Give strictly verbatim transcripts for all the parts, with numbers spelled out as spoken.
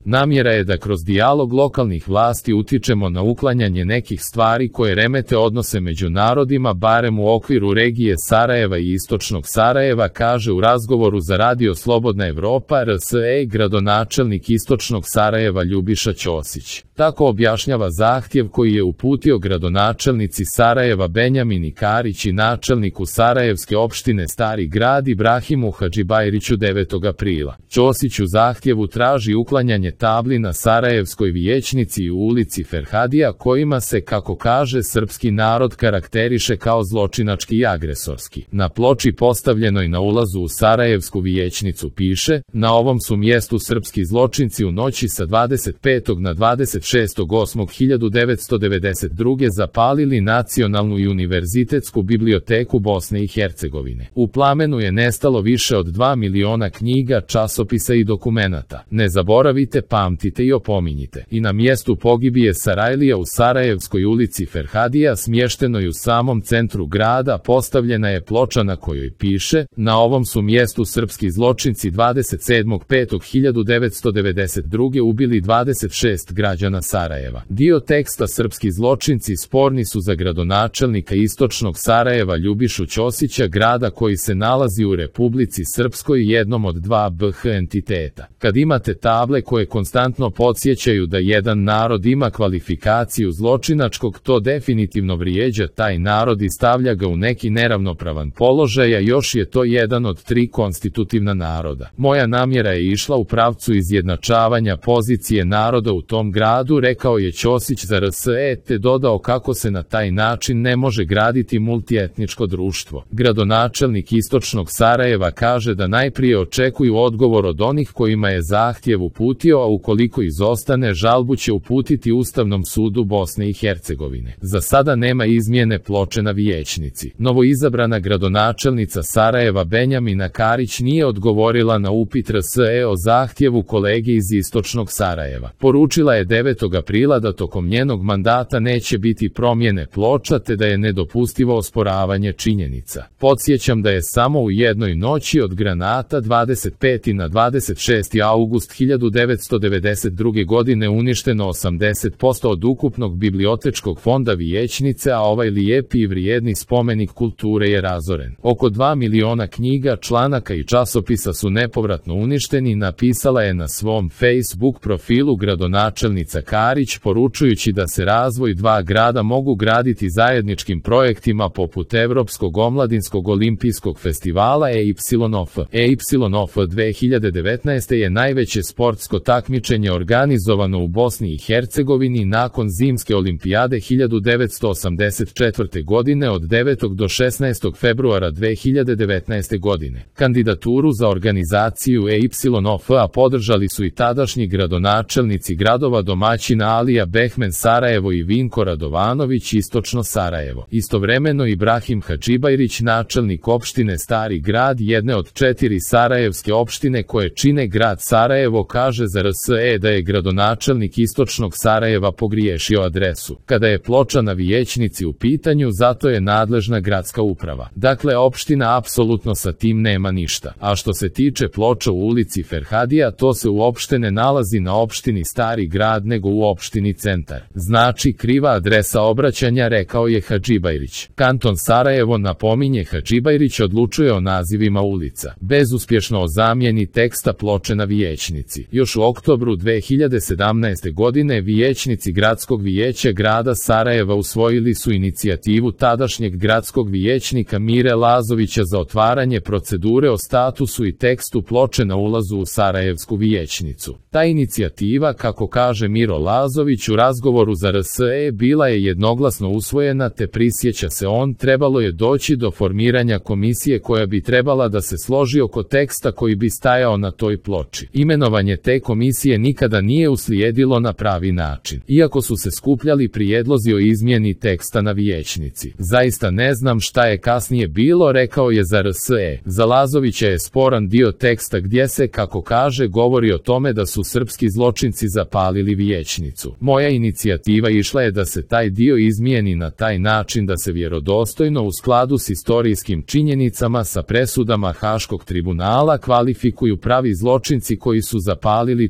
Namjera je da kroz dijalog lokalnih vlasti utičemo na uklanjanje nekih stvari koje remete odnose među narodima, barem u okviru regije Sarajeva i istočnog Sarajeva, kaže u razgovoru za radio Slobodna Evropa R S E gradonačelnik istočnog Sarajeva Ljubiša Ćosić. Tako objašnjava zahtjev koji je uputio gradonačelnici Sarajeva Benjamini Karić i načelniku Sarajevske opštine Stari Grad Ibrahimu Hadžibajriću devetog aprila. Ćosić u zahtjevu traži uklanjanje tabli na Sarajevskoj vijećnici i u ulici Ferhadija kojima se, kako kaže, srpski narod karakteriše kao zločinački i agresorski. Na ploči postavljenoj na ulazu u Sarajevsku vijećnicu piše: na ovom su mjestu srpski zločinci u noći sa dvadeset petog na dvadeset šestog osmog hiljadu devetsto devedeset druge zapalili Nacionalnu i univerzitetsku biblioteku Bosne i Hercegovine. U plamenu je nestalo više od dva miliona knjiga, časopisa i dokumenata. Ne zaboravite, pamtite i opominjite. I na mjestu pogibije Sarajlija u Sarajevskoj ulici Ferhadija, smještenoj u samom centru grada, postavljena je ploča na kojoj piše: na ovom su mjestu srpski zločinci dvadeset sedmog petog hiljadu devetsto devedeset druge ubili dvadeset šest građana Sarajeva. Dio teksta srpski zločinci sporni su za gradonačelnika istočnog Sarajeva Ljubišu Ćosića, grada koji se nalazi u Republici Srpskoj, jednom od dva B H entiteta. Kad imate table koje konstantno podsjećaju da jedan narod ima kvalifikaciju zločinačkog, to definitivno vrijeđa taj narod i stavlja ga u neki neravnopravan položaj, a još je to jedan od tri konstitutivna naroda. Moja namjera je išla u pravcu izjednačavanja pozicije naroda u tom gradu, rekao je Ćosić za R S E, te dodao kako se na taj način ne može graditi multietničko društvo. Gradonačelnik istočnog Sarajeva kaže da najprije očekuju odgovor od onih kojima je zahtjev uputio, a ukoliko izostane, žalbu će uputiti Ustavnom sudu Bosne i Hercegovine. Za sada nema izmjene ploče na vijećnici. Novoizabrana gradonačelnica Sarajeva Benjamina Karić nije odgovorila na upit R S E o zahtjevu kolege iz istočnog Sarajeva. Poručila je devetog aprila da tokom njenog mandata neće biti promjene ploča, te da je nedopustivo osporavanje činjenica. Podsjećam da je samo u jednoj noći od granata dvadeset peti na dvadeset šesti august hiljadu devetsto devedeset druge godine uništeno osamdeset posto od ukupnog bibliotečkog fonda vijećnice, a ovaj lijepi i vrijedni spomenik kulture je razoren. Oko dva miliona knjiga, članaka i časopisa su nepovratno uništeni, napisala je na svom Facebook profilu gradonačelnica Karić, poručujući da se razvoj dva grada mogu graditi zajedničkim projektima poput Evropskog omladinskog olimpijskog festivala E Y F. E Y F dve hiljade devetnaeste. je najveće sportsko takmičenje organizovano u Bosni i Hercegovini nakon zimske olimpijade hiljadu devetsto osamdeset četvrte. godine od devetog do šesnaestog februara dve hiljade devetnaeste. godine. Kandidaturu za organizaciju E Y F-a podržali su i tadašnji gradonačelnici gradova domaćina Alija Behmen Sarajevo i Vinko Radovanović istočno Sarajevo. Istovremeno Ibrahim Hadžibajrić, načelnik opštine Stari Grad, jedne od četiri sarajevske opštine koje čine grad Sarajevo, kaže za R S E da je gradonačelnik istočnog Sarajeva pogriješio adresu. Kada je ploča na vijećnici u pitanju, zato je nadležna gradska uprava. Dakle, opština apsolutno sa tim nema ništa. A što se tiče ploča u ulici Ferhadija, to se uopšte ne nalazi na opštini Stari Grad, nego u opštini Centar. Znači, kriva adresa obraćanja, rekao je Hadžibajrić. Kanton Sarajevo, napominje Hadžibajrić, odlučuje o nazivima ulica. Bezuspješno o zamjeni teksta ploče na vijećnici. Još u oktobru dve hiljade sedamnaeste. godine vijećnici Gradskog vijeća grada Sarajeva usvojili su inicijativu tadašnjeg gradskog vijećnika Mire Lazovića za otvaranje procedure o statusu i tekstu ploče na ulazu u Sarajevsku vijećnicu. Ta inicijativa, kako kaže Miro Lazović u razgovoru za R S E, bila je jednoglasno usvojena, te prisjeća se on, trebalo je doći do formiranja komisije koja bi trebala da se složi oko teksta koji bi stajao na toj ploči. Imenovanje te komisije nikada nije uslijedilo na pravi način. Iako su se skupljali prijedlozi o izmjeni teksta na vijećnici. Zaista ne znam šta je kasnije bilo, rekao je za R S E. Za Lazovića je sporan dio teksta gdje se, kako kaže, govori o tome da su srpski zločinci zapalili vijećnicu. Moja inicijativa išla je da se taj dio izmijeni na taj način da se vjerodostojno u skladu s istorijskim činjenicama sa presudama Haškog tribunala kvalifikuju pravi zločinci koji su zapalili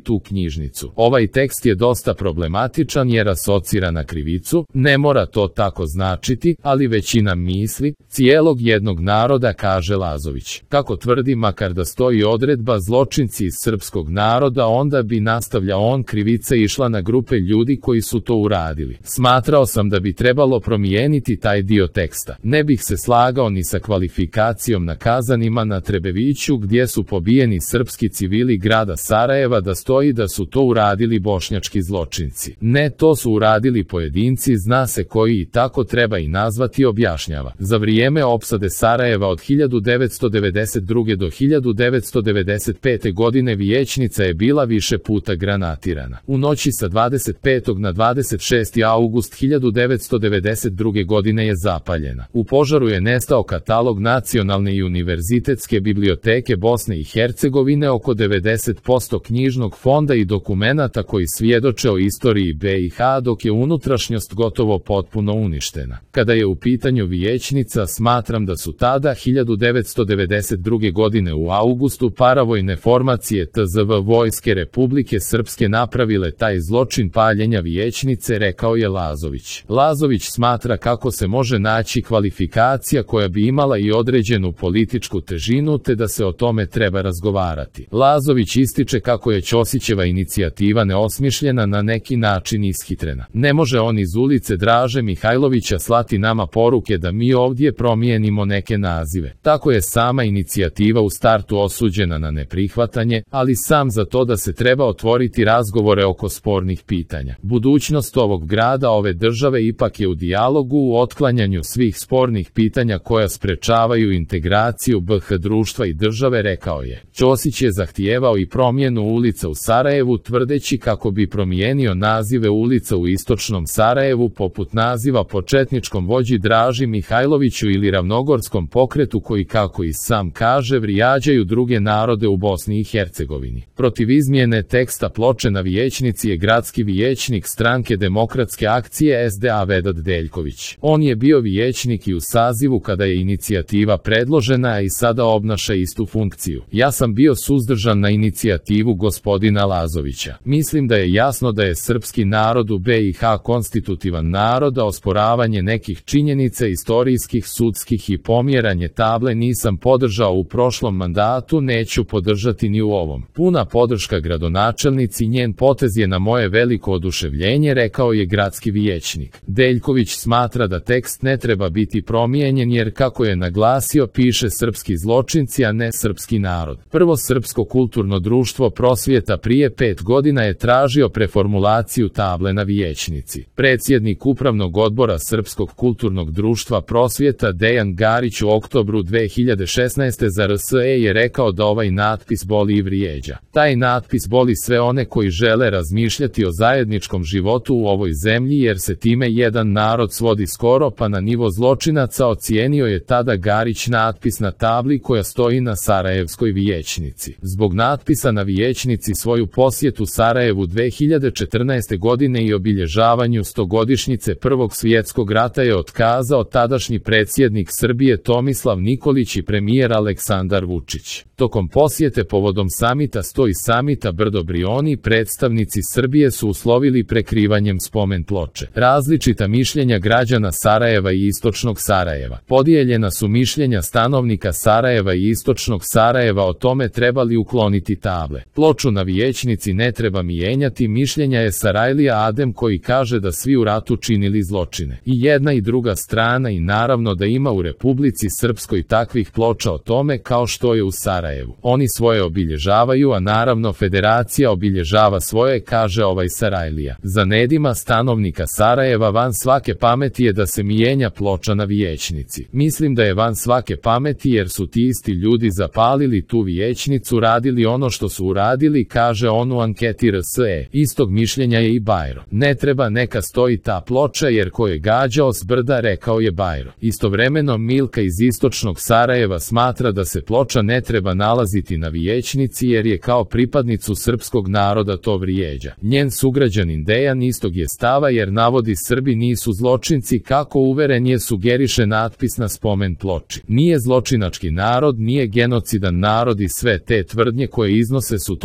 tu knjižnicu. Ovaj tekst je dosta problematičan jer asocira na krivicu, ne mora to tako značiti, ali većina misli cijelog jednog naroda, kaže Lazović. Kako tvrdi, makar da stoji odredba zločinci iz srpskog naroda, onda bi, nastavlja on, krivica išla na grupe ljudi koji su to uradili. Smatrao sam da bi trebalo promijeniti taj dio teksta. Ne bih se slagao ni sa kvalifikacijom na Kazanima na Trebeviću gdje su pobijeni srpski civili grada Sarajeva, da stoji da su to uradili bošnjački zločinci. Ne, to su uradili pojedinci, zna se koji, i tako treba i nazvati, objašnjava. Za vrijeme opsade Sarajeva od hiljadu devetsto devedeset druge do hiljadu devetsto devedeset pete godine vijećnica je bila više puta granatirana. U noći sa dvadeset petog na dvadeset šesti august hiljadu devetsto devedeset druge godine je zapaljena. U požaru je nestao katalog Nacionalne i univerzitetske biblioteke Bosne i Hercegovine, oko devedeset posto knjižnog fonda i dokumenata koji svjedoče o istoriji B i H, dok je unutrašnjost gotovo potpuno uništena. Kada je u pitanju vijećnica, smatram da su tada hiljadu devetsto devedeset druge godine u augustu paravojne formacije T Z V Vojske Republike Srpske napravile taj zločin paljenja vijećnice, rekao je Lazović. Lazović smatra kako se može naći kvalifikacija koja bi imala i određenu političku težinu, te da se o tome treba razgovarati. Lazović ističe kako je Ćosićeva inicijativa neosmišljena, na neki način ishitrena. Ne može on iz ulice Draže Mihajlovića slati nama poruke da mi ovdje promijenimo neke nazive. Tako je sama inicijativa u startu osuđena na neprihvatanje, ali sam za to da se treba otvoriti razgovore oko spornih pitanja. Budućnost ovog grada, ove države ipak je u dijalogu, u otklanjanju svih spornih pitanja koja sprečavaju integraciju B H društva i države, rekao je. Ćosić je zahtijevao i promjenu ulica u Sarajevu, tvrdeći kako bi promijenio nazive ulica u istočnom Sarajevu, poput naziva po četničkom vođi Draži Mihajloviću ili ravnogorskom pokretu koji, kako i sam kaže, vrijeđaju druge narode u Bosni i Hercegovini. Protiv izmjene teksta ploče na vijećnici je gradski vijećnik Stranke demokratske akcije S D A Vedat Deljković. On je bio vijećnik i u sazivu kada je inicijativa predložena i sada obnaša istu funkciju. Ja sam bio suzdržan na inicijativu gospodina Lazovića. Mislim da je jasno da je srpski narod u B i H konstitutivan narod, a osporavanje nekih činjenica istorijskih, sudskih i pomjeranje table nisam podržao u prošlom mandatu, neću podržati ni u ovom. Puna podrška gradonačelnici, njen potez je na moje veliko oduševljenje, rekao je gradski vijećnik. Deljković smatra da tekst ne treba biti promijenjen jer, kako je naglasio, piše srpski zločinci, a ne srpski narod. Prvo srpsko kulturno društvo Prosvjeta prije pet godina je tražio preformulaciju table na vijećnici. Predsjednik upravnog odbora Srpskog kulturnog društva Prosvjeta Dejan Garić u oktobru dve hiljade šesnaeste za R S E je rekao da ovaj natpis boli i vrijeđa. Taj natpis boli sve one koji žele razmišljati o zajedničkom životu u ovoj zemlji, jer se time jedan narod svodi skoro pa na nivo zločinaca, ocijenio je tada Garić natpis na tabli koja stoji na Sarajevskoj vijećnici. Zbog natpisa na vijećnici svoju posjetu Sarajevu dve hiljade četrnaeste godine i obilježavanju stogodišnjice Prvog svjetskog rata je otkazao tadašnji predsjednik Srbije Tomislav Nikolić i premijer Aleksandar Vučić. Tokom posjete povodom samita sto i samita Brdo Brioni, predstavnici Srbije su uslovili prekrivanjem spomen ploče. Različita mišljenja građana Sarajeva i istočnog Sarajeva. Podijeljena su mišljenja stanovnika Sarajeva i istočnog Sarajeva o tome treba li ukloniti table. Ploču na vijećnici ne treba mijenjati, mišljenja je Sarajlija Adem koji kaže da svi u ratu činili zločine. I jedna i druga strana, i naravno da ima u Republici Srpskoj takvih ploča o tome kao što je u Sarajevu. Oni svoje obilježavaju, a naravno Federacija obilježava svoje, kaže ovaj Sarajlija. Za nedima stanovnika Sarajeva van svake pameti je da se mijenja ploča na vijećnici. Mislim da je van svake pameti jer su ti isti ljudi zapalili tu vijećnicu, radili ono što su uradili, kaže on u anketi R S E. Istog mišljenja je i Bajro. Ne treba neka stoji ta ploča jer ko je gađao s brda, rekao je Bajro. Istovremeno Milka iz istočnog Sarajeva smatra da se ploča ne treba nalaziti na vijećnici jer je kao pripadnicu srpskog naroda to vrijeđa. Njen sugrađanin Dejan istog je stava jer navodi Srbi nisu zločinci, kako uveren je sugeriše natpis na spomen ploči. Nije zločinački narod, nije genocidan narod i sve te tvrdnje koje iznose su totalno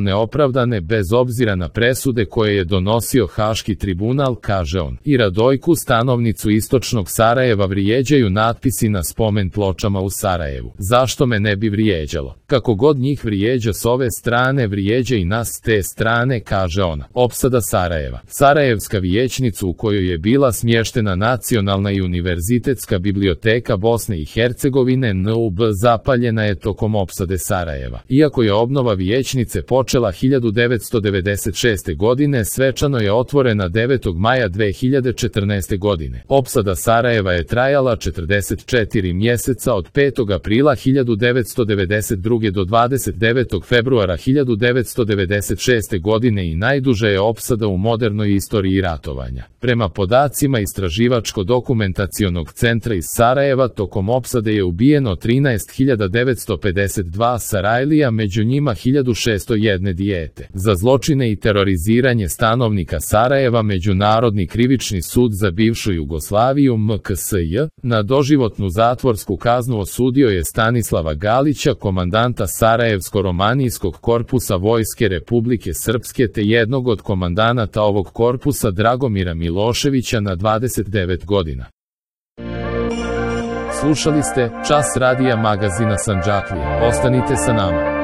neopravdane bez obzira na presude koje je donosio Haški tribunal, kaže on. I Radojku, stanovnicu istočnog Sarajeva, vrijeđaju natpisi na spomen pločama u Sarajevu. Zašto me ne bi vrijeđalo? Kako god njih vrijeđa s ove strane, vrijeđa i nas s te strane, kaže ona. Opsada Sarajeva. Sarajevska vijećnica u kojoj je bila smještena Nacionalna i univerzitetska biblioteka Bosne i Hercegovine N U B zapaljena je tokom opsade Sarajeva. Iako je obnova vijećnice počela hiljadu devetsto devedeset šeste. godine, svečano je otvorena devetog maja dve hiljade četrnaeste. godine. Opsada Sarajeva je trajala četrdeset četiri mjeseca od petog aprila hiljadu devetsto devedeset druge. do dvadeset devetog februara hiljadu devetsto devedeset šeste. godine i najduža je opsada u modernoj istoriji ratovanja. Prema podacima Istraživačko-dokumentacionog centra iz Sarajeva, tokom opsade je ubijeno trinaest hiljada devetsto pedeset dva Sarajlija, među njima hiljadu šesto jedno dijete. Za zločine i teroriziranje stanovnika Sarajeva Međunarodni krivični sud za bivšu Jugoslaviju M K S J na doživotnu zatvorsku kaznu osudio je Stanislava Galića, komandanta Sarajevsko-romanijskog korpusa Vojske Republike Srpske, te jednog od komandanata ovog korpusa Dragomira Miloševića na dvadeset devet godina. Slušali ste Čas radija magazina Sandžaklija. Ostanite sa nama.